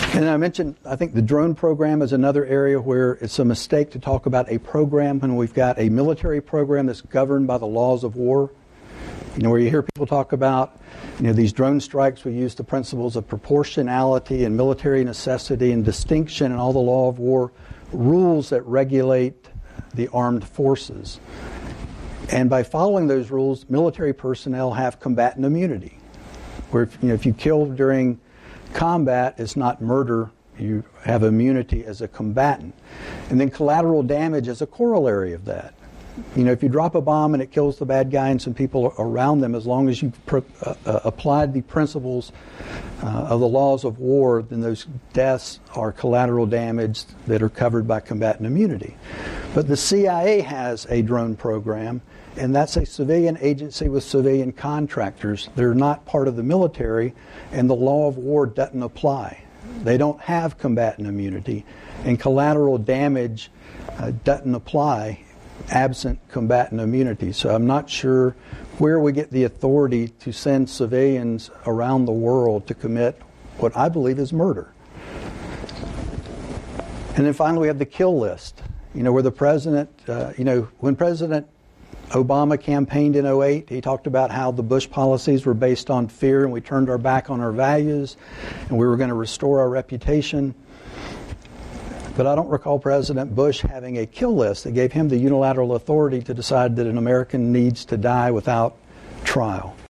And I mentioned, I think the drone program is another area where it's a mistake to talk about a program when we've got a military program that's governed by the laws of war. Where you hear people talk about, these drone strikes, we use the principles of proportionality and military necessity and distinction and all the law of war rules that regulate the armed forces. And by following those rules, military personnel have combatant immunity. Where if you kill during combat, it's not murder. You have immunity as a combatant. And then collateral damage is a corollary of that. If you drop a bomb and it kills the bad guy and some people around them, as long as you applied the principles of the laws of war, then those deaths are collateral damage that are covered by combatant immunity. But the CIA has a drone program, and that's a civilian agency with civilian contractors. They're not part of the military, and the law of war doesn't apply. They don't have combatant immunity, and collateral damage doesn't apply absent combatant immunity. So I'm not sure where we get the authority to send civilians around the world to commit what I believe is murder. And then finally we have the kill list, where the president, when President Obama campaigned in 2008, he talked about how the Bush policies were based on fear and we turned our back on our values and we were going to restore our reputation. But I don't recall President Bush having a kill list that gave him the unilateral authority to decide that an American needs to die without trial.